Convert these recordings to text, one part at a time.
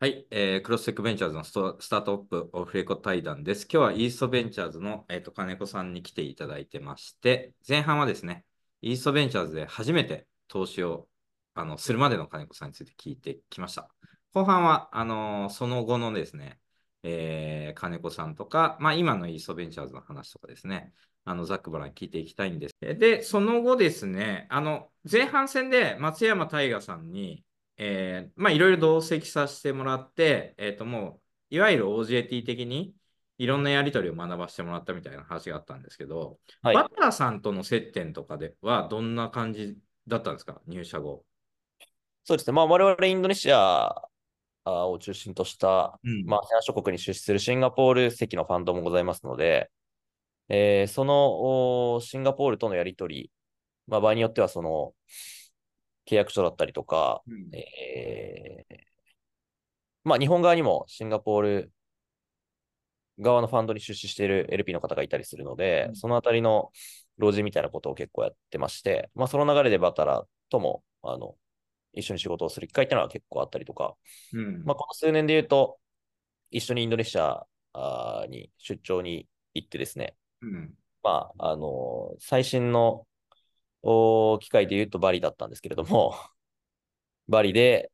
はい、クロステックベンチャーズのスタートアップオフレコ対談です。今日はイーストベンチャーズの、金子さんに来ていただいてまして、前半はですね、イーストベンチャーズで初めて投資をするまでの金子さんについて聞いてきました。後半はその後のですね、金子さんとか、まあ、今のイーストベンチャーズの話とかですね、ざっくばらんに聞いていきたいんです。で、その後ですね、前半戦で松山大河さんに、まあ、いろいろ同席させてもらって、もう、いわゆる OJT 的に、いろんなやり取りを学ばせてもらったみたいな話があったんですけど、 はい。 バターさんとの接点とかでは、どんな感じだったんですか、入社後。 そうですね。まあ、我々インドネシアを中心とした、 うん。 まあ、東諸国に出資するシンガポール籍のファンドもございますので、そのシンガポールとのやり取り、まあ、場合によってはその契約書だったりとか、 うん。 まあ、日本側にもシンガポール側のファンドに出資している LP の方がいたりするので、そのあたりの老人みたいなことを結構やってまして、まあ、その流れでバタラとも、一緒に仕事をする機会っていうのは結構あったりとか、 うん。 まあ、この数年で言うと、一緒にインドネシアに出張に行ってですね、 うん。 まあ、最新の機会で言うとバリだったんですけれども、バリで、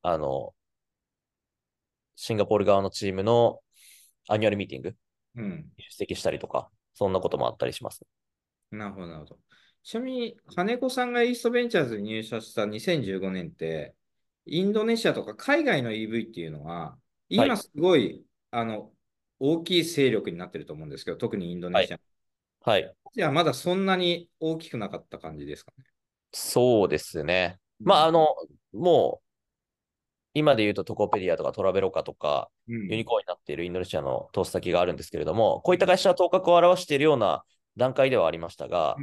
シンガポール側のチームのアニュアルミーティングうん。 に出席したりとか、そんなこともあったりします。 なるほど、なるほど。ちなみに、金子さんがイーストベンチャーズに入社した2015年って、インドネシアとか海外の EV っていうのは、 はい。 今すごい、大きい勢力になってると思うんですけど、特にインドネはい。 シア。 はい。 じゃあ、まだそんなに大きくなかった感じですかね。 そうですね。まあ、 うん。 もう、今で言うとトコペディアとかトラベロカとか、 うん。 ユニコーンになっているインドネシアの投資先があるんですけれども、こういったうん。 会社は頭角を現しているような段階ではありましたが、 うん。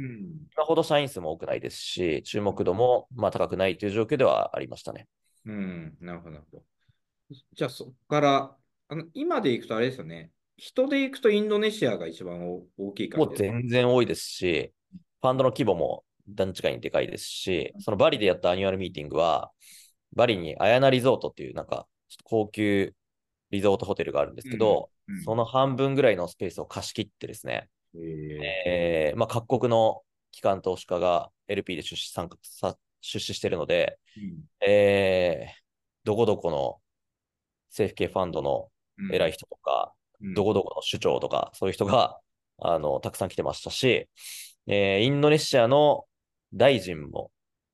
今ほど社員数も多くないですし、注目度もまあ高くないという状況ではありましたね。 うん。なるほど、なるほど。じゃあ、そこから、今で行くとあれですよね。人で行くとインドネシアが一番大きい感もうじですか。 全然多いですし、ファンドの規模も段違いにでかいですし、そのバリでやったアニュアルミーティングは、バリにアヤナリゾートっていうなんか高級リゾートホテルがあるんですうん。 けど、 うん。 その半分ぐらいのスペースを貸し切ってですね、 えまあ、各国の機関投資家が LP で出資しているので、 うん。 どこどこの政府系ファンドのうん。 偉い人とか、 うん。 どこどこの首長とか、そういう人がたくさん来てましたし、インドネシアの大臣も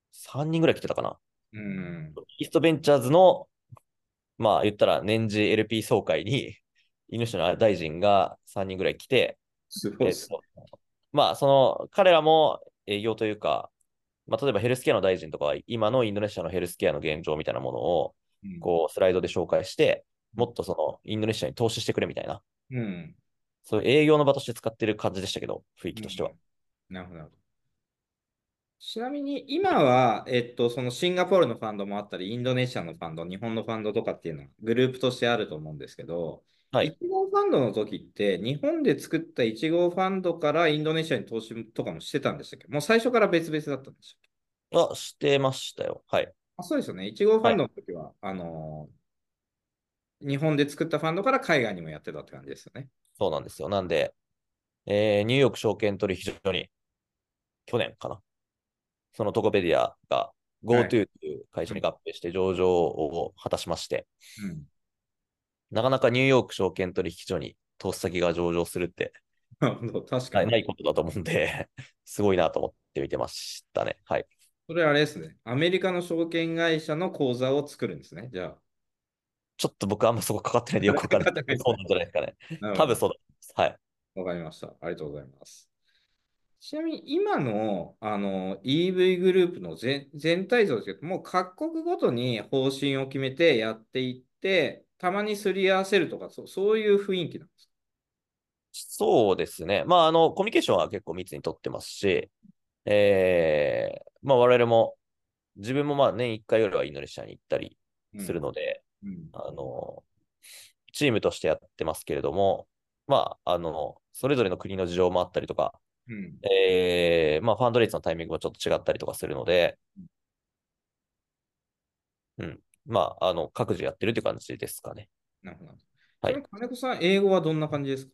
3人ぐらい来てたかな。 うん。 イーストベンチャーズの、まあ言ったら年次 LP 総会に、インドネシアの大臣が3人ぐらい来て、 すごいっす。 えっと、まあその彼らも営業というか、まあ、例えばヘルスケアの大臣とかは今のインドネシアのヘルスケアの現状みたいなものをうん。 こうスライドで紹介して、 うん。 もっとそのインドネシアに投資してくれみたいな、 うん。 そういう営業の場として使ってる感じでしたけど、雰囲気としては。 なるほど、なるほど。ちなみに今は、そのシンガポールのファンドもあったり、インドネシアのファンド、日本のファンドとかっていうのはグループとしてあると思うんですけど、 はい。 1号ファンドの時って、日本で作った1号ファンドからインドネシアに投資とかもしてたんでしたっけ？もう最初から別々だったんでしたっけ？ してましたよ。はい。 あ、そうですよね。1号ファンドはい。 の時は、日本で作ったファンドから海外にもやってたって感じですよね。 そうなんですよ。なんで、ニューヨーク証券取引所に去年かな。そのトコペディアがはい。 GoTo という会社にうん。 合併して上場を果たしまして、 うん。 なかなかニューヨーク証券取引所に投資先が上場するってなるほど、確かに。 ないことだと思うんですごいなと思って見てましたね。はい。 それあれですね。アメリカの証券会社の口座を作るんですね。じゃあ。 ちょっと僕あんまそこかかってないんでよくわかんないかかってないですね。 けどそうなんじゃないですかね。 なるほど。 多分そうだと思います。はい。 わかりました。ありがとうございます。ちなみに今の、EV グループの全体像ですけど、もう各国ごとに方針を決めてやっていって、たまにすり合わせるとか、そういう雰囲気なんですか？ そうですね。まあ、コミュニケーションは結構密に取ってますし、まあ、我々も、自分もまあ年1回よりはインドネシアに行ったりするうん。 ので、 うん。 あの、チームとしてやってますけれども、まあ、それぞれの国の事情もあったりとか、 うん。 まあ、ファンドレイズのタイミングもちょっと違ったりとかするので、うん。まあ、各自やってるって感じですかね。 なるほど。ちはい。 なみに金子さん、英語はどんな感じですか？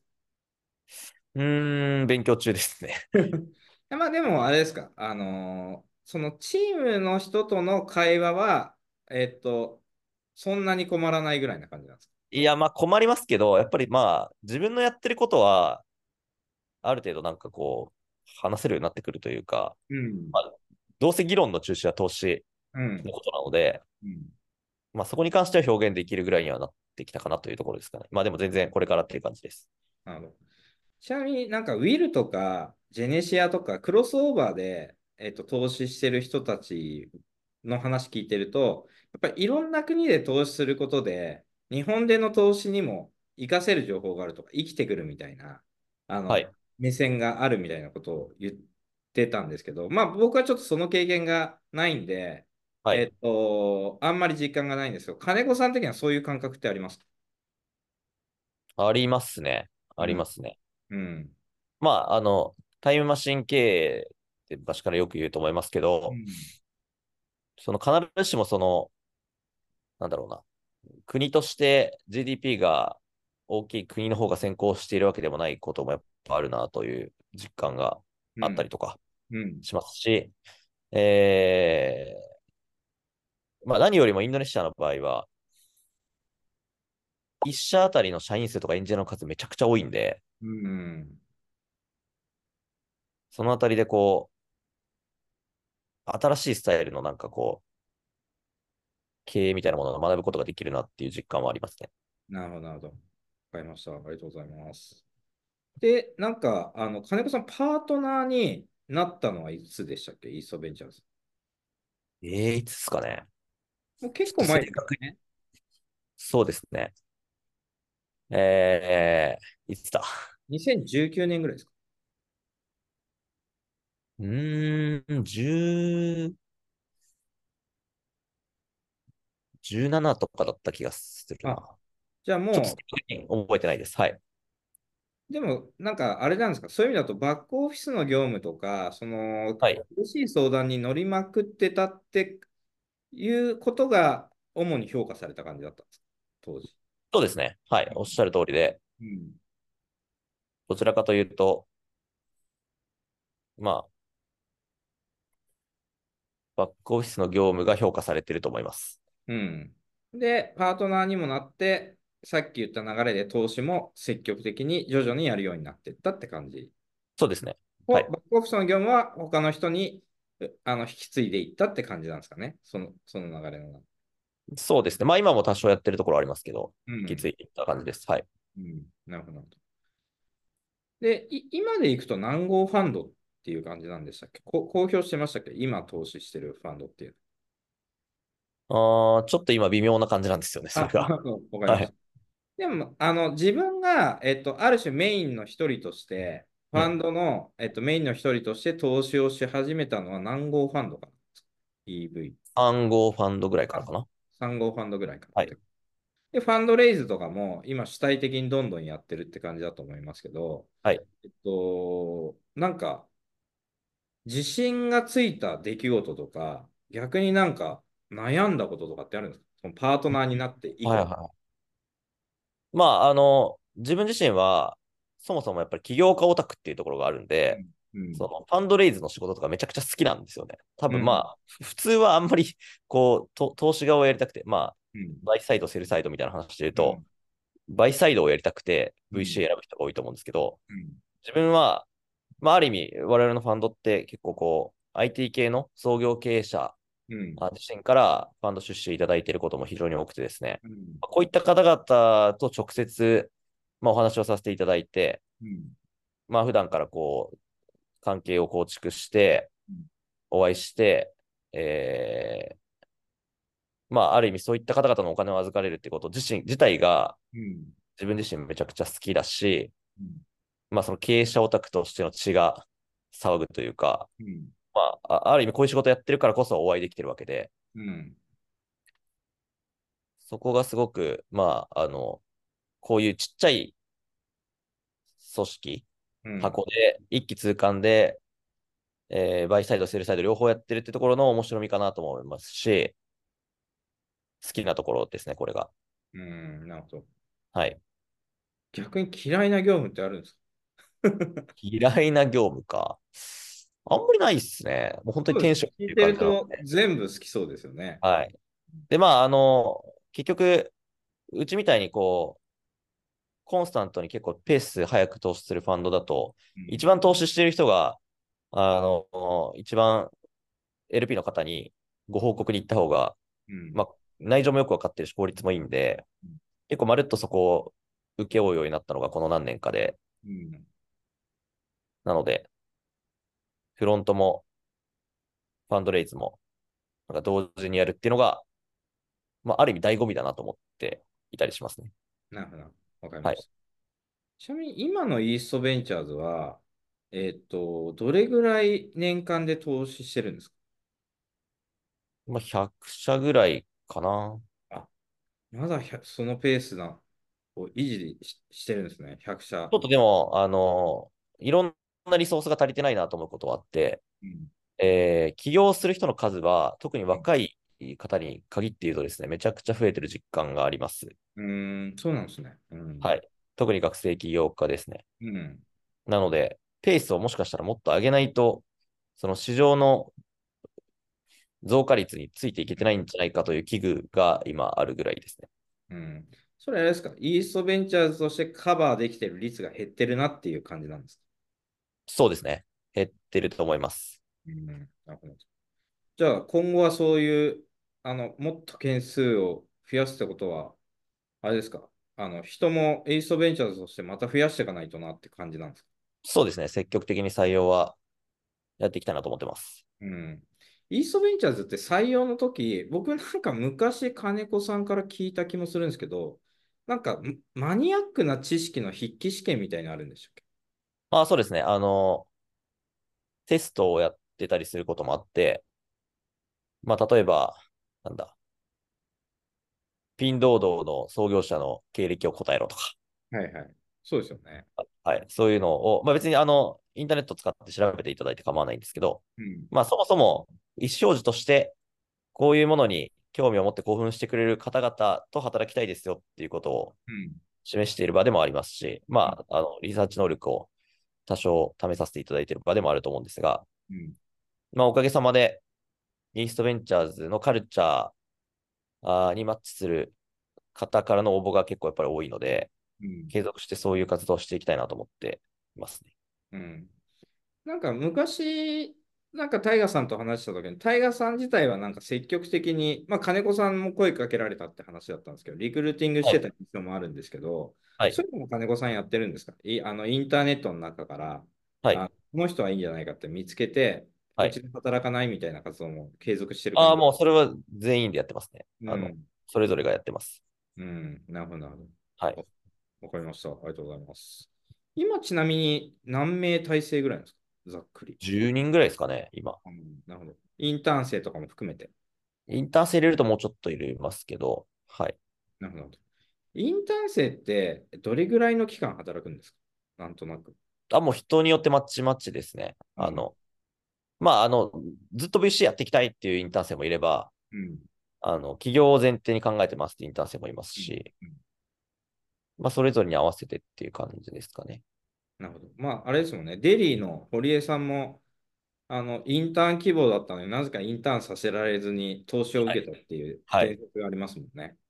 勉強中ですね。 まあでも、あれですか、そのチームの人との会話は、そんなに困らないぐらいな感じなんですか？ いや、まあ困りますけど、やっぱりまあ、自分のやってることは、ある程度なんかこう、話せるようになってくるというか、 うん。 まあ、どうせ議論の中心は投資うん。 のことなので、 うん。 まあそこに関しては表現できるぐらいにはなってきたかなというところですかね。まあでも全然これからっていう感じです。 なるほど。ちなみになんかウィルとかジェネシアとかクロスオーバーで、投資してる人たちの話聞いてると、やっぱりいろんな国で投資することで、日本での投資にも活かせる情報があるとか、生きてくるみたいな、 はい。 目線があるみたいなことを言ってたんですけど、まあ僕はちょっとその経験がないんで、 はい。 あんまり実感がないんですけど、金子さん的にはそういう感覚ってありますか？ ありますね。ありうん。 ますね。 うん。 まあ、タイムマシン経営って昔からよく言うと思いますけど、 うん。 その必ずしもその、なんだろうな、国として GDP が大きい国の方が先行しているわけでもないこともやっぱあるなという実感があったうん。 りとかうん。 しますし、えまあ何よりもインドネシアの場合は、一社あたりの社員数とかエンジニアの数めちゃくちゃ多いんで、 うん。 そのあたりでこう、新しいスタイルのなんかこう、経営みたいなものを学ぶことができるなっていう実感はありますね。 なるほど、なるほど。わかりました。ありがとうございます。で、なんか、金子さん、パートナーになったのはいつでしたっけ、イーストベンチャーズ。 いつですかね。 もうちょっと正結構前です確に、 ね。 そうですね。いつだ。 2019年ぐらいですか。 10、17とかだった気がするな。 あ、じゃあちょっと正も確に覚えてないです。はい。 う、でも、なんか、あれなんですか、そういう意味だと、バックオフィスの業務とか、その、 はい。 苦しい相談に乗りまくってたっていうことが、主に評価された感じだったんですか、当時。 そうですね。はい。おっしゃる通りで、 うん。 どちらかというと、まあ、バックオフィスの業務が評価されていると思います。 うん。で、パートナーにもなって、さっき言った流れで投資も積極的に徐々にやるようになっていったって感じ。 そうですね。はい。 バックオフィスの業務は他の人に引き継いでいったって感じなんですかね。その流れの中。 そうですね。まあ今も多少やってるところありますけど、 うん。 引き継いでいった感じです。はい。 うん。なるほど。なるほど。で、今でいくと何号ファンドっていう感じなんでしたっけ、公表してましたっけ、今投資してるファンドっていう。 ちょっと今微妙な感じなんですよね、それあ、 が。 わかりました。 はい。 でも、自分が、ある種メインの一人として、フうん。 ァンドの、メインの一人として投資をし始めたのは何号ファンドかな？ EV。 暗号ファンドぐらいからあ、 かな。 3号ファンドぐらいかなっはい。 て。で、ファンドレイズとかも今主体的にどんどんやってるって感じだと思いますけど、 はい。 なんか自信がついた出来事とか、逆になんか悩んだこととかってあるんですか、そのパートナーになって以降。 はいはい。まあ、自分自身は、そもそもやっぱり起業家オタクっていうところがあるんで、 うん。うん。 そのファンドレイズの仕事とかめちゃくちゃ好きなんですよね。多うん。 分まあ、普通はあんまり、こう、投資側をやりたくて、まあ、 うん。 バイサイド、セルサイドみたいな話で言うと、 うん。 バイサイドをやりたくてうん。 VC 選ぶ人が多いと思うんですけど、 うん。 自分は、まあ、ある意味、我々のファンドって結構こう、IT 系の創業経営者うん。 自身からファンド出資いただいていることも非常に多くてですね、 うん。 こういった方々と直接、まあ、お話をさせていただいて、 うん。 まあ、普段からこう、関係を構築して、 うん。 お会いして、えまあ、ある意味そういった方々のお金を預かれるってこと自体がうん。 自分自身めちゃくちゃ好きだし、 うん。 まあ、その経営者オタクとしての血が騒ぐというか、 うん。 まあ、ある意味こういう仕事やってるからこそお会いできてるわけで、 うん。 そこがすごく、まあ、こういうちっちゃい組織、 うん。 箱で一気通貫で、バイサイド、セルサイド両方やってるってところの面白みかなと思いますし、好きなところですね、これが。 うん。なるほど。 はい。 逆に嫌いな業務ってあるんですか？ 嫌いな業務か。あんまりないっすね。もう本当にそうですね。 テンションっていう聞いてる感じなので。 と全部好きそうですよね。 はい。で、結局、うちみたいにコンスタントに結構ペース早く投資するファンドだと、 うん。 一番投資してる人が、一番 LP の方にご報告に行った方が、 うん。 まあ、内情もよくわかってるし、効率もいいんで、結構まるっとそこを請け負うようになったのがこの何年かで、 うん。 なので、フロントもファンドレイズも、なんか同時にやるっていうのが、ある意味醍醐味だなと思っていたりしますね。 なるほど。わかりはい。 ました。ちなみに今のイーストベンチャーズは、どれぐらい年間で投資してるんですか？ 100社ぐらいかな。 あ、まだそのペースを維持してるんですね。100社。 ちょっとでも、いろんなリソースが足りてないなと思うことはあって、 うん。 起業する人の数は、特に若い方に限って言うとですね、めちゃくちゃ増えてる実感があります。 そうなんですね。うん。 はい。特に学生起業家ですね。 うん。 なので、ペースをもしかしたらもっと上げないと、その市場の増加率についていけてないんじゃないかという危惧が今あるぐらいですね。 うん。それあれですか？イーストベンチャーズとしてカバーできてる率が減ってるなっていう感じなんですか？ そうですね。減ってると思います。 うん。なるほど。じゃあ今後はそういう、もっと件数を増やすってことは、あれですか？人もイーストベンチャーズとしてまた増やしていかないとなって感じなんですか？ そうですね。積極的に採用はやっていきたいなと思ってます。 うん。イーストベンチャーズって採用の時、僕なんか昔金子さんから聞いた気もするんですけど、なんかマニアックな知識の筆記試験みたいにのあるんでしたっけ？ そうですね。テストをやってたりすることもあって、例えば、なんだ、ピンドードの創業者の経歴を答えろとか、 はいはい。そうですよね。 はい、そういうのを、別にインターネットを使って調べていただいて構わないんですけど、 うん。 そもそも意思表示として、こういうものに興味を持って興奮してくれる方々と働きたいですよっていうことをうん。 示している場でもありますし、 うん。 リサーチ能力を多少試させていただいている場でもあると思うんですが、 うん。 おかげさまで、イーストベンチャーズのカルチャーにマッチする方からの応募が結構やっぱり多いので、 うん。 継続してそういう活動をしていきたいなと思っていますね。 うん。なんか昔、なんかタイガさんと話した時に、タイガさん自体はなんか積極的に、まあ金子さんも声かけられたって話だったんですけど、リクルーティングしはい。 てた人もあるんですけど、 はい。 そういうのも金子さんやってるんですか？インターネットの中から、 はい。 この人はいいんじゃないかって見つけて、 はい。 うちで働かないみたいな活動も継続してる感じ。 もうそれは全員でやってますね。 うん。 それぞれがやってます。 うん。なるほど、なるほはい。 ど。わかりました。ありがとうございます。今、ちなみに何名体制ぐらいなんですか？ざっくり。 10人ぐらいですかね、今。 うん、なるほど。インターン生とかも含めて。 インターン生入れるともうちょっと入れますけど、はい。 なるほど。インターン生ってどれぐらいの期間働くんですか？なんとなく。 もう人によってマッチマッチですね。 うん。 まあ、あの、ずっと VC やっていきたいっていうインターン生もいれば、 うん。 企業を前提に考えてますってインターン生もいますうん。 し、 うん。 それぞれに合わせてっていう感じですかね。 なるほど。まあ、あれですもんね。デリーの堀江さんも、インターン希望だったのになぜかインターンさせられずに投資をはい。 受けたっていうはい。 伝説がありますもんね。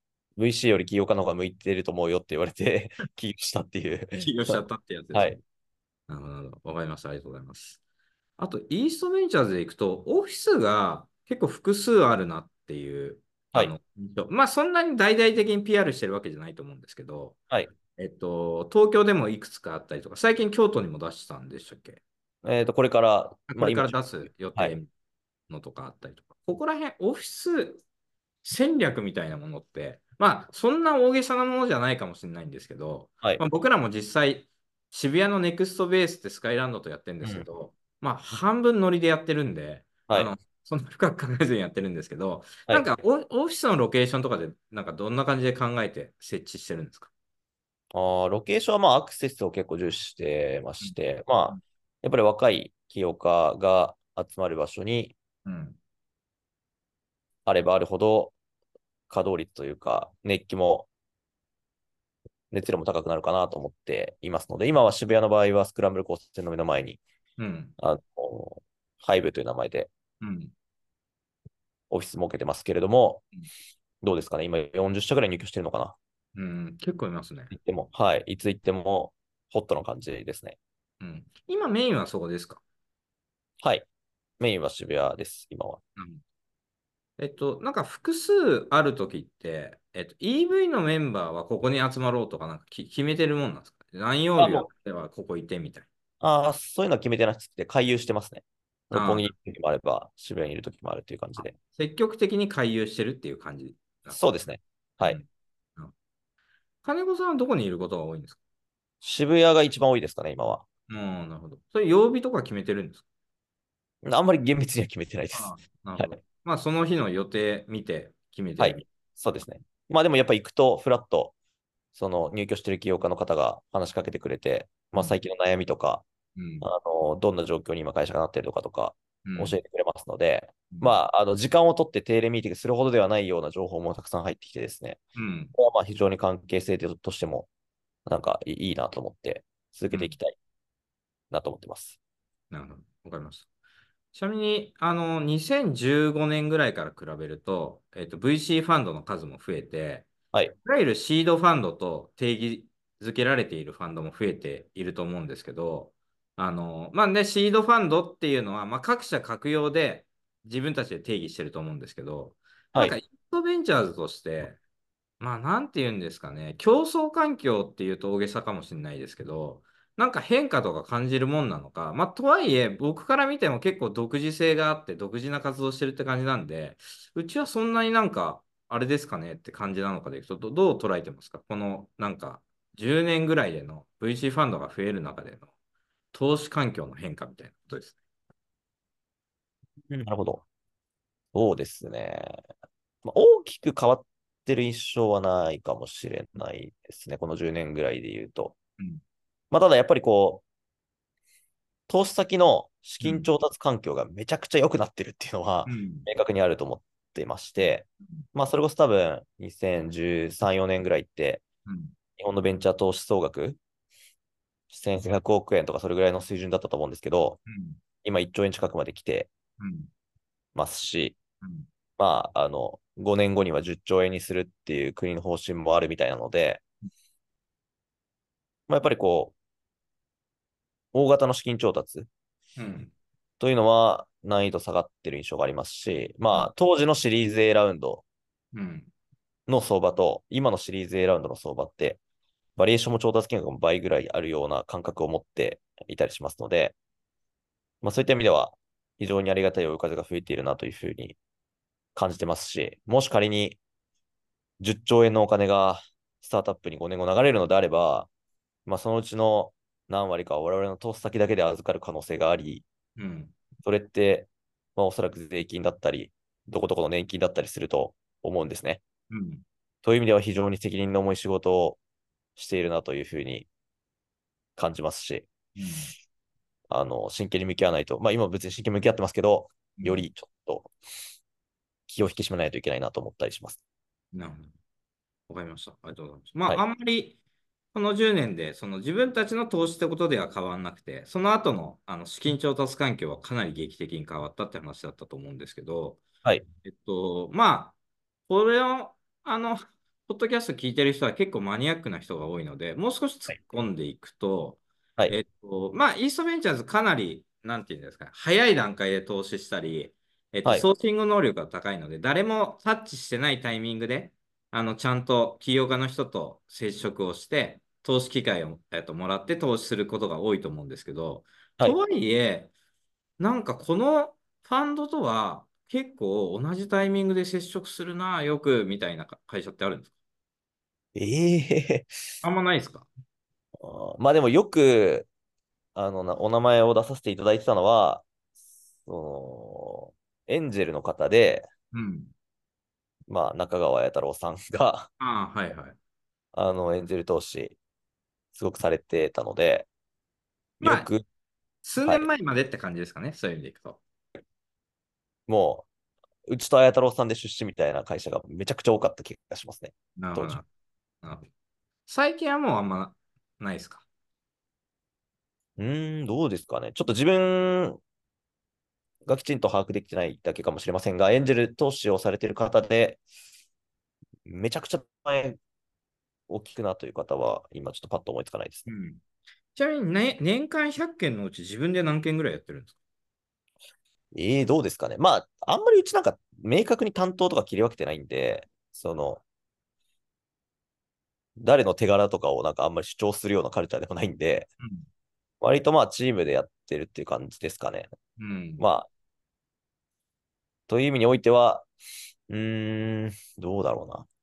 VC より起業家の方が向いてると思うよって言われて起業したっていう起業しちゃったってやつですね。 はい。 なるほど、なるほど。わかりました。ありがとうございます。あと、イーストベンチャーズで行くと、オフィスが結構複数あるなっていう、 はい。 印象まあ、そんなに大々的に PR してるわけじゃないと思うんですけど、 はい。 東京でもいくつかあったりとか、最近京都にも出したんでしたっけ？ これから、今、 これから出す予はい。 定のとかあったりとか、ここら辺、オフィス戦略みたいなものって、まあ、そんな大げさなものじゃないかもしれないんですけど、 はい。 まあ、僕らも実際、渋谷のネクストベースってスカイランドとやってるんでうん。 すけど、まあ、半分ノリでやってるんで、 はい。 そんな深く考えずにやってるんですけど、 はい。 なんかオフィスのロケーションとかで、なんかどんな感じで考えて設置してるんですか？ ロケーションはアクセスを結構重視してまうん。 して、 うん。 やっぱり若い起業家が集まる場所にうん。 あればあるほど稼働率というか、熱気も熱量も高くなるかなと思っていますので、今は渋谷の場合はスクランブル交差点の目の前に、 うん。 あの、ハイブという名前でうん。 オフィス設けてますけれども、どうですかね、今40社ぐらい入居してるのかな。 うん。結構いますね。 行っても、はい、いつ行ってもホットな感じですね。 うん。今メインはそこですか？ はい、メインは渋谷です、今は。 うん。なんか複数あるときって、EV のメンバーはここに集まろうとか、なんか決めてるもんなんですか？何曜日は、 もう、 ではここいてみたいそういうのは決めてなくて、回遊してますね。六な。ああ、 本木にいる時もあれば、渋谷にいる時もあるという感じで。 積極的に回遊してるっていう感じなんですね。 そうですね。はい。 うん。うん。金子さんはどこにいることが多いんですか？ 渋谷が一番多いですかね、今は。 うん、なるほど。それ曜日とか決めてるんですか？ あんまり厳密には決めてないです。 ああ、なるほど。 はい。 まあ、その日の予定見て決めてはい。 るみそうですね。まあでもやっぱ行くと、フラッと、その入居してる起業家の方が話しかけてくれて、 たいな。 まあ最近の悩みとか、 うん。 どんな状況に今会社がなっているのかとかうん。 教えてくれますので、 うん。 まあ、時間を取って定例ミーティングするほどではないような情報もたくさん入ってきてですね、 うん。 これはまあ非常に関係性としても、なんかいいなと思って続うん。 けていきたいなと思ってます。 なるほど。わかりました。ちなみに、2015年ぐらいから比べると、VC ファンドの数も増えて、 はい。 いわゆるシードファンドと定義づけられているファンドも増えていると思うんですけど、まあね、シードファンドっていうのは、まあ、各社各用で自分たちで定義してると思うんですけど、なんか、 はい。 インドベンチャーズとして、まあ、なんて言うんですかね、競争環境っていうと大げさかもしれないですけど、なんか変化とか感じるもんなのか、まあ、とはいえ、僕から見ても結構独自性があって、独自な活動してるって感じなんで、うちはそんなになんか、あれですかねって感じなのかでいくと、どう捉えてますか？この、なんか、10年ぐらいでの VC ファンドが増える中での投資環境の変化みたいなことですなるほど。そうですね。まあ、大きく変わってる印象はないかもしれないですね。この10年ぐらいで言うと。 ね。 まあ、ただやっぱり投資先の資うん。 金調達環境がめちゃくちゃ良くなってるっていうのはうん。 明確にあると思ってまして、まあ、それこそ多分2013、4年ぐらいって、 うん。 日本のベンチャー投資総額1100億円とかそれぐらいの水準だったと思うんですけど、 うん。 今1兆円近くまで来てうん。 ますし、 うん。 まあ、5年後には10兆円にするっていう国の方針もあるみたいなので、まあ、やっぱり大型の資金調達うん。 というのは難易度下がってる印象がありますし、まあ、 あ、当時のシリーズ A ラウンドうん。 の相場と、今のシリーズ A ラウンドの相場って、バリエーションも調達金額も倍ぐらいあるような感覚を持っていたりしますので、まあ、そういった意味では、非常にありがたい追い風が吹いているなというふうに感じてますし、もし仮に10兆円のお金がスタートアップに5年後流れるのであれば、まあ、そのうちの何割かは我々の投資先だけで預かる可能性があり、 うん。 それって、まあ、おそらく税金だったり、どこどこの年金だったりすると思うんですね。 うん。 という意味では非常に責任の重い仕事をしているなというふうに感じますし、 うん。 真剣に向き合わないと、まあ今別に真剣に向き合ってますけど、 うん。 よりちょっと気を引き締めないといけないなと思ったりします。 なるほど。わかりました。ありがとうございます。まあ、 はい。 あんまり、この10年で、その自分たちの投資ってことでは変わらなくて、その後の、資金調達環境はかなり劇的に変わったって話だったと思うんですけど、 はい。 まあ、これを、ポッドキャスト聞いてる人は結構マニアックな人が多いので、もう少し突っはい。 込んでいくと、 はい。 まあ、イーストベンチャーズかなり、なんていうんですかね、早い段階で投資したり、 はい。 ソーシング能力が高いので、誰もタッチしてないタイミングで、ちゃんと起業家の人と接触をして、投資機会を、もらって投資することが多いと思うんですけど、 はい。 とはいえ、なんかこのファンドとは結構同じタイミングで接触するな、よくみたいな会社ってあるんですか？ ええあんまないですか？ まあでもよく、お名前を出させていただいてたのは、エンジェルの方で、 うん。 まあ中川弥太郎さんが、 ああ、はいはい。 エンジェル投資、すごくされてたので、 まあ、 よく、 数はい。 年前までって感じですかね、そういう意味でいくと。 もう、うちと綾太郎さんで出資みたいな会社がめちゃくちゃ多かった気がしますね。 なるほど。 当時。 なるほど。 最近はもうあんまないですか？ どうですかね。ちょっと自分がきちんと把握できてないだけかもしれませんが、エンジェル投資をされている方で、めちゃくちゃ前大きくなという方は、今ちょっとパッと思いつかないですね。 うん。ちなみに、ね、年間100件のうち自分で何件ぐらいやってるんですか？ どうですかね。まあ、あんまりうちなんか明確に担当とか切り分けてないんで、誰の手柄とかをなんかあんまり主張するようなカルチャーでもないんで、割とまあチームでやってるっていう感じですかね。 うん。うん。 まあ、という意味においては、どうだろうな。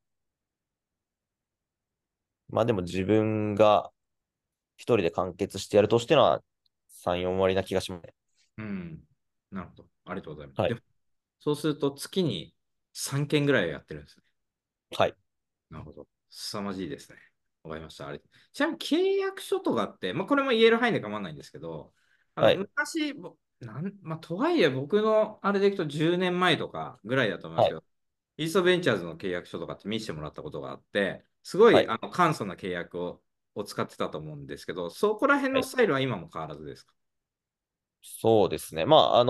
まあでも自分が一人で完結してやるとしてのは3、4割な気がしますね。 うん。なるほど。ありがとうございます。 はい。 でも、そうすると月に3件ぐらいやってるんですね。 はい。 なるほど。凄まじいですね。わかりました。ちなみに契約書とかって、まあ、これも言える範囲で構わないんですけど、 はい。 昔、まあ、とはいえ僕のあれでいくと10年前とかぐらいだと思いますはい。 けど、イーストベンチャーズの契約書とかって見せてもらったことがあって、すごいはい。 簡素な契約を使ってたと思うんですけど、そこら辺はい。 のスタイルは今も変わらずですか？ そうですね。まあ、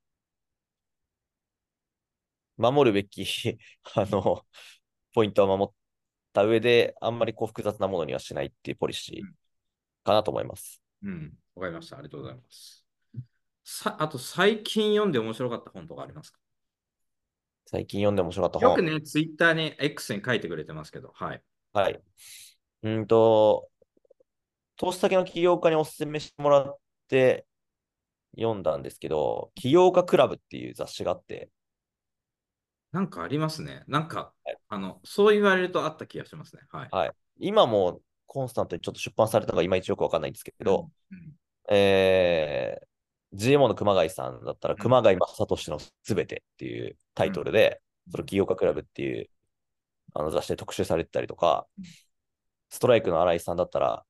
守るべきポイントは守った上で、あんまりこう複雑なものにはしないっていうポリシーかなと思います。 うん、わかりました。ありがとうございます。あと最近読んで面白かった本とかありますか？ 最近読んで面白かった本。 よくね、ツイッターに X に書いてくれてますけど、はい。 はい。うんと、投資先の起業家にお勧めしてもらって読んだんですけど、起業家クラブっていう雑誌があって、 なんかありますね。そう言われるとあった気がしますね。はい。 はい。今もコンスタントにちょっと出版されたのがいまいちよくわかんないんですけうん。 ど、 うん。 GMO の熊谷さんだったら、 うん。 熊谷正俊のすべてっていうタうん。 イトルで、 うん。 その起業家クラブっていう雑誌で特集されてたりとか、 うん。 ストライクの新井さんだったら、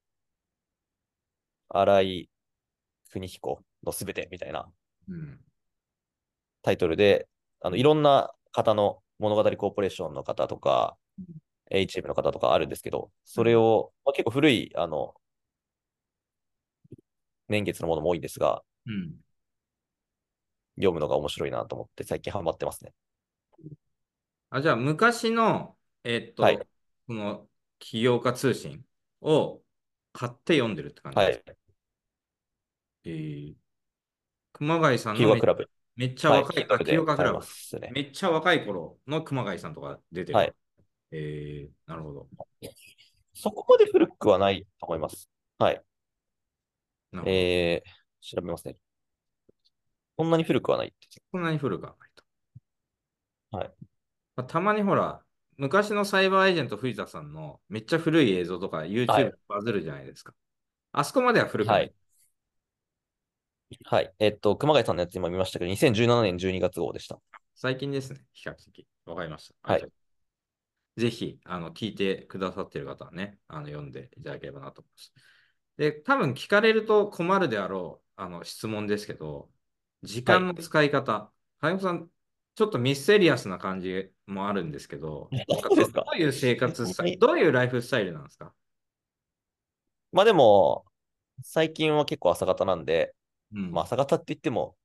新井邦彦のすべてみたいなうん。 タイトルで、 うん。 いろんな方の物語コーポレーションの方とか、 うん。 HM の方とかあるんですけど、 うん。 それを、まあ、結構古い、年月のものも多いんですが、 うん。 読むのが面白いなと思って最近ハマってますね。 あ、じゃあ、昔の、 はい。 この起業家通信を買って読んでるって感じです。 はい。 えー、熊谷さんの企業家クラブ。 めっちゃはい。 若い、 Kindle 起業で買えま家クラブ。 すね。 めっちゃ若い頃の熊谷さんとか出てるはい。 わ。なるほど。 そこまで古くはないと思います。はい。 なるほど。 調べますね。そんなに古くはないって。 そんなに古くはないと。 はい。 まあ、たまにほら、昔のサイバーエージェント藤田さんのめっちゃ古い映像とかは YouTube い。 バズるじゃないですか。あそこまでは古くない。 はい。はい。熊谷さんのやつ今見ましたけど、2017年12月号でした。 最近ですね、比較的。わかりました。ありはい。 がとう。ぜひ、聞いてくださっている方はね、読んでいただければなと思います。で、多分聞かれると困るであろう、質問ですけど、時はい。 間の使い方。羽生さん、ちょっとミステリアスな感じもあるんですけど、なんかどそうですか。 ういう生活スタイル、 そんなにどういうライフスタイルなんですか？ まあでも、最近は結構朝方なんで、まあうん。 朝方って言っても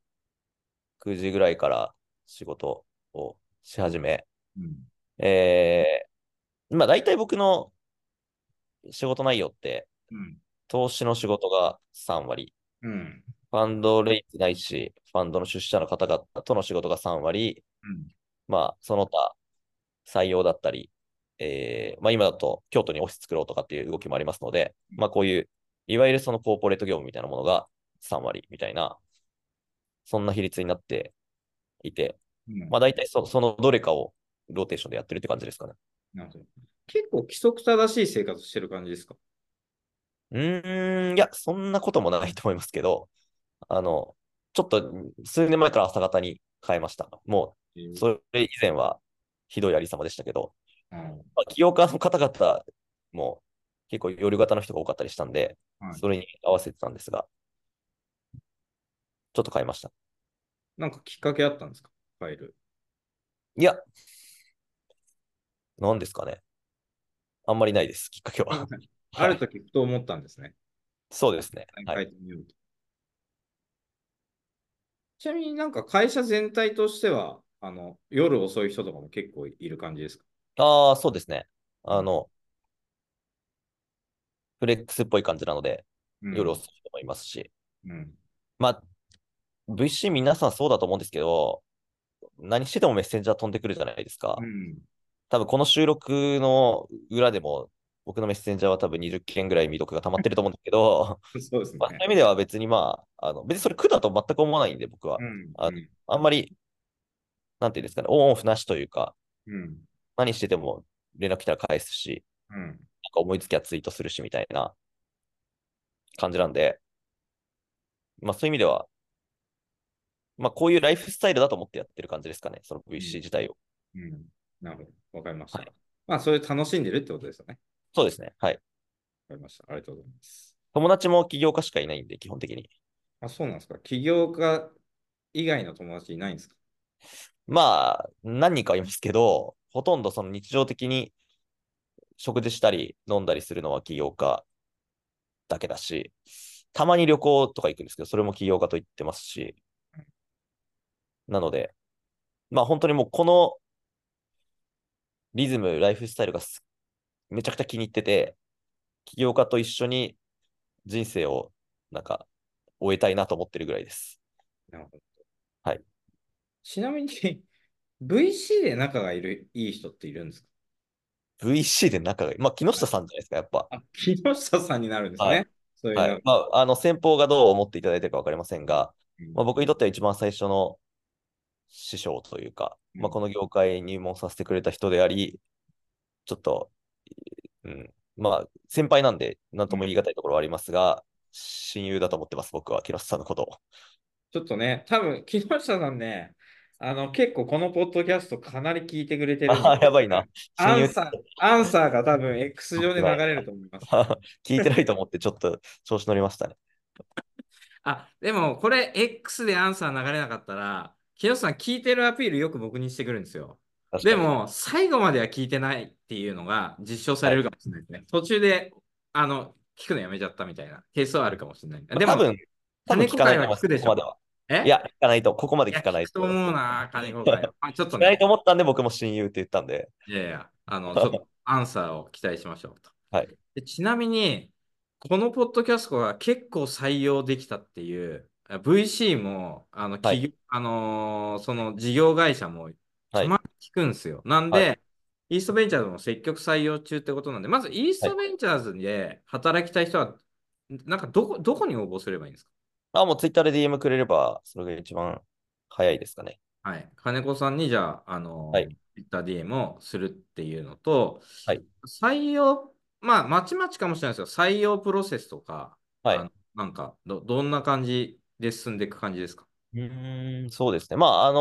9時ぐらいから仕事をし始め、 うん。 えまあ大体僕の仕事内容って、 うん。 投資の仕事が3割、 うん。 ファンドレイズないし、ファンドの出資者の方々との仕事が3割、 うん。 まあその他採用だったり、まあ今だと京都にオフィス作ろうとかっていう動きもありますので、まあこういう、いわゆるそのコーポレート業務みたいなものが3割みたいな、そんな比率になっていて、 うん。 まあ大体そのどれかをローテーションでやってるって感じですかね。 なるほど。結構規則正しい生活してる感じですか？ いや、そんなこともないと思いますけど、あの、ちょっと数年前から朝方に変えました。もう、 えー。 それ以前はひどいありさまでしたけど、 うん。 まあ、起業家の方々も結構夜型の人が多かったりしたんで、 はい。 それに合わせてたんですが、ちょっと変えました。 なんかきっかけあったんですか？変える。 いや、何ですかね。 あんまりないです、きっかけは。 あるはい。 時ふと思ったんですね。 そうですね。はい。 書いてみようと。ちなみになんか会社全体としては、夜遅い人とかも結構いる感じですか？ ああ、そうですね。 うん。 フレックスっぽい感じなので、 うん。 夜遅い人もいますし。 うん。 まあ、VC 皆さんそうだと思うんですけど、何しててもメッセンジャー飛んでくるじゃないですか。 うん。 多分この収録の裏でも、僕のメッセンジャーは多分20件ぐらい未読が溜まってると思うんですけど、 そうですまあ、そういうね。 意味では別に別にそれ苦だと全く思わないんで、僕は。 うん。 あの、 うん。 あんまり、なんていうんですかね、オンオフなしというか、 うん。 何してても連絡来たら返すし、 うん。 なんか思いつきはツイートするしみたいな感じなんで、まあそういう意味では、まあこういうライフスタイルだと思ってやってる感じですかね、そのうん。 VC 自体を。 うん。なるほど。わかりました。 はい。 まあ、それ楽しんでるってことですよね。 そうですね。はい。 わかりました。ありがとうございます。 友達も起業家しかいないんで、基本的に。 あ、そうなんですか。起業家以外の友達いないんですか？ まあ、何人かはいますけど、ほとんどその日常的に食事したり飲んだりするのは起業家だけだし、たまに旅行とか行くんですけど、それも起業家と言ってますし、なので、まあ本当にもうこのリズム、ライフスタイルがめちゃくちゃ気に入ってて、起業家と一緒に人生をなんか終えたいなと思ってるぐらいです。 なるほど。 はい。 ちなみにVC で仲がいい人っているんですか？ VC で仲がいい。まあ木はい。 下さんじゃないですか、やっぱ。 あ、木下さんになるんですはい。 ね。そういうはい。 の。 まあ、先方がどう思っていただいてるかわかりませんが、 うん。 まあ、僕にとっては一番最初の師匠というか、まあ、 うん。 この業界に入門させてくれた人であり、ちょっと、まあ、先輩なんで、なんとも言い難いところはありますが、親友だと思ってます、僕は、木下さんのことを。 ちょっとね、多分木下さんね、結構このポッドキャストかなり聞いてくれてるんああ、 で、 やばいな。親友ってアンサーが多分 X 上で流思ってない。 れると思います。 聞いてないと思って、ちょっと調子乗りましたね。 あ、でもこれ X でアンサー流れなかったら、木下さん聞いてるアピールよく僕にしてくるんですよ。 確かに。 でも、最後までは聞いてないっていうのが実証さはい。 れるかもしれないですね。途中で、聞くのやめちゃったみたいなケースはあるかもしれない。 まあ、 でも、 多分聞金子会はかないと思います、 聞くでしょ？ ここまでは。いえや、聞かないと、ここまでいや、 聞かない聞くとと思います。 思うな、金子会は。まあ、ちょっと聞かないとね、 思ったんで、僕も親友って言ったんで。 いやいや、ちょっとアンサーを期待しましょうと。 はい。 で、ちなみに、このポッドキャストが結構採用できたっていう、VC も、 はい。 その事業会社もはい。 たまに聞くんですよ。なんはい。 で、イーストベンチャーズも積極採用中ってことなんで、まずイースはい。 トベンチャーズで働きたい人は、なんかどこに応募すればいいんですか？ あ、もうツイッターで DM くれれば、それが一番早いですかね。 はい。金子さんにじゃあ、 はい。 Twitter DM をするっていうのと、 はい。 採用、まあ、まちまちかもしれないですけど、採用プロセスとか、 はい。 なんかどんな感じで進んでいく感じですか？ そうですね。まあ、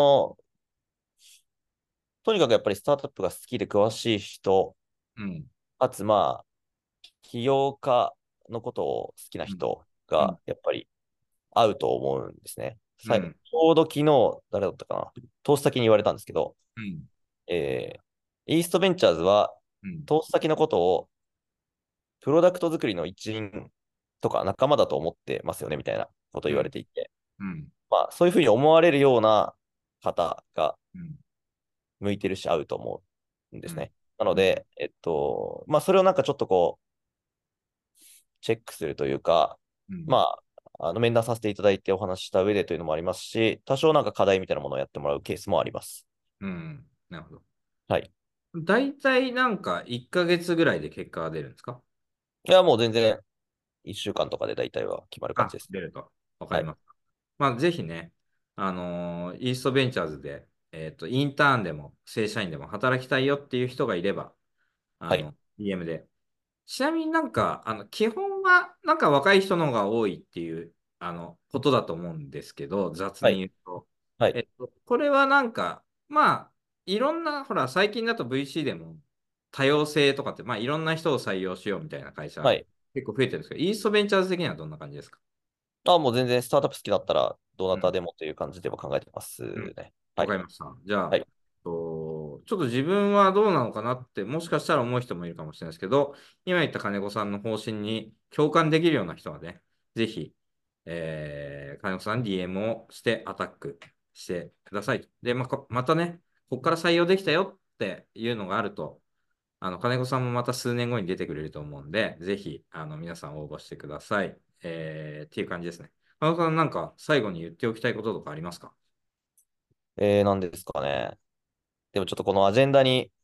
とにかくやっぱりスタートアップが好きで詳しい人、 うん。 かつまあ、起業家のことを好きなうん。 人うん。 がやっぱり合うと思うんですね。 うん。 ちょうど昨日、誰だったかな、投資先に言われたんですけど、 うん。 えイーストベンチャーズはうん。 投資先のことをプロダクト作りの一員とか仲間だと思ってますよねみたいなことを言われうん。 ていて、 うん。 まあ、そういうふうに思われるような方がうん。 向いてるし合うと思うんでうん。 すね。なのうん。 で、まあ、それをなんかちょっとこう、チェックするというか、 うん。 ま面談させていただいてお話しした上でというのもありますし、多少なんか課題みたいなものをやってもらうケースもあります。 うん。なるほど。 はい。 大体なんか1ヶ月ぐらいで結果が出るんですか？ いや、もう全然1週間とかで大体は決まる感じあ、 です。 出ると。わかはい。 ります。まあ、ぜひね、イーストベンチャーズで、インターンでも正社員でも働きたいよっていう人がいれば、 はい。 DM で。ちなみになんか、基本はなんか若い人の方が多いっていう、ことだと思うんですけど、雑はい。 に言うと。 はい。 これはなんか、まあ、いろんな、ほら、最近だと VC でも多様性とかって、まあ、いろんな人を採用しようみたいな会社はい。 結構増えてるんですけど、イーストベンチャーズ的にはどんな感じですか？ もう全然スタートアップ好きだったら、どなうん。 たでもという感じでは考えてますうん。 ね。はい。 わかりました。じゃあ、 はい。 ちょっと自分はどうなのかなって、もしかしたら思う人もいるかもしれないですけど、今言った金子さんの方針に共感できるような人はね、ぜひ、金子さんに DM をしてアタックしてくださいと。で、またね、ここから採用できたよっていうのがあると、金子さんもまた数年後に出てくれると思うんで、ぜひ、皆さん応募してください。っていう感じですね。金子さん、なんか最後に言っておきたいこととかありますか？ なんですかね。でもちょっとこのアジェンダに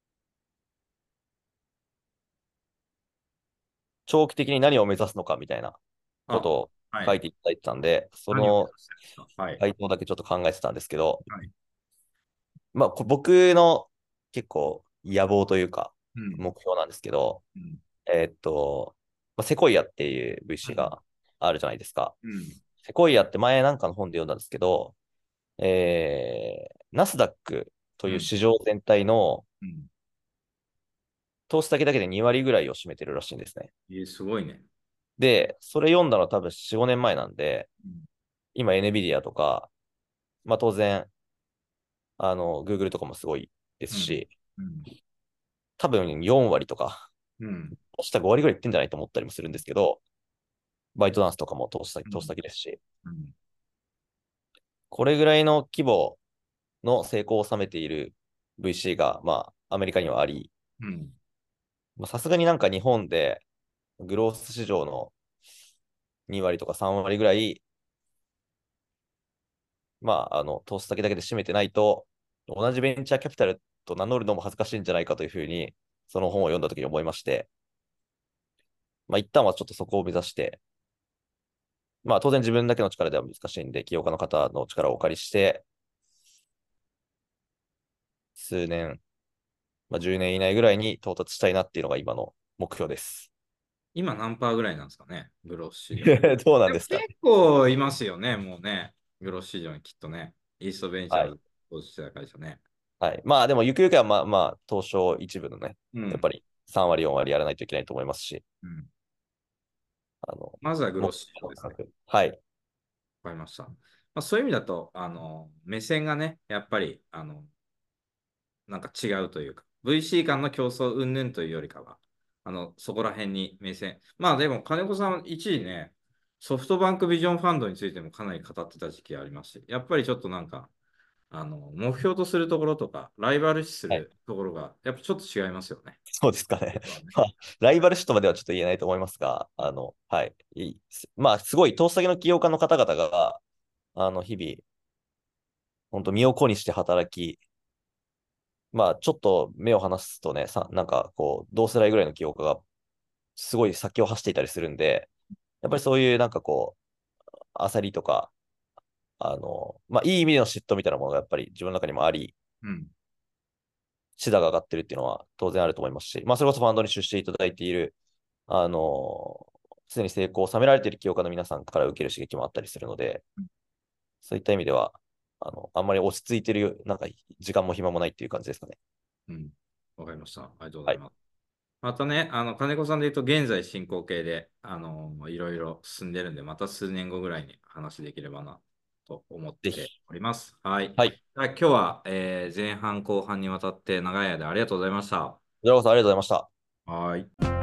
長期的に何を目指すのかみたいなこあ、 とをはい。 書いていただいてたんで、そ何を目の指してるんですか？はい。 回答だけちょっと考えてたんですけど、 はい。 まあ、僕の結構野望というか、 うん。 目標なんですけど、 うん。 セコイアっていうう VC ん。 があるじゃないですか。 うん。 セコイアって前なんかの本で読んだんですけど、ナスダックとうん。 いう市場全体のうん。 投資先だけで2割ぐらいを占めてるらしいんですね。 すごいね。 で、それ読んだの多分4、5年前なんで、 うん。 今 NVIDIA とか、まあ当然、Google とかもすごいですうん。 し、 うん。 多分4割とか、 うん。 下5割ぐらいいってんじゃないと思ったりもするんですけど、バイトダンスとかも投資うん。 先ですし、 うん。 これぐらいの規模の成功を収めている VC が、まあ、アメリカにはあり、 うん。 さすがになんか日本でグロース市場の2割とか3割ぐらい、まあ、投資先だけで占めてないと、同じベンチャーキャピタルと名乗るのも恥ずかしいんじゃないかというふうに、その本を読んだときに思いまして、まあ、一旦はちょっとそこを目指して、まあ、当然自分だけの力では難しいんで、起業家の方の力をお借りして、数年、まあ、10年以内ぐらいに到達したいなっていうのが今の目標です。 今何パーぐらいなんですかね、グロス市場。 どうなんでも結ですかね。 構いますよね、もうね。グロス市場にきっとね。イーストベンチャはい。 ーズ投資してた会社ね。 はい。まあ、でも、ゆくゆくは、まあ、東証一部のね、 うん。 やっぱり3割、4割やらないといけないと思いますし、 うん。 あの、 まずはグロ目ス市場ですね。 標の価格。はい。 わかりました。そういう意味だと、目線がね、やっぱり、なんか違うというか、VC 間の競争云々というよりかは、そこら辺に目線。まあでも、金子さん、一時ね、ソフトバンクビジョンファンドについてもかなり語ってた時期ありますし、やっぱりちょっとなんか、目標とするところとか、ライバル視すはい。 るところが、やっぱちょっと違いますよね。 そうですかね。 実はね。 まあ、ライバル視とまではちょっと言えないと思いますが、はい。まあ、すごい投資先の起業家の方々が、日々、本当身を粉にして働き、まあ、ちょっと目を離すとね、なんかこう、同世代ぐらいの起業家がすごい先を走っていたりするんで、やっぱりそういうなんかこう、焦りとか、まあ、いい意味での嫉妬みたいなものがやっぱり自分の中にもあり、 うん。 シダが上がってるっていうのは当然あると思いますし、まあ、それこそファンドに出資いただいている、あの、すでに成功を収められている起業家の皆さんから受ける刺激もあったりするので、そういった意味では、あんまり落ち着いてる、なんか時間も暇もないっていう感じですかね。 うん。わかりました。ありがとうごはい。 ざいます。またね、金子さんで言うと、現在進行形で、いろいろ進んでるんで、また数年後ぐらいに話できればなと思ってぜひ。 おります。はい。 はい。 今日は、前半後半にわたって長い間ありがとうございました。 こちらこそありがとうございました。 はい。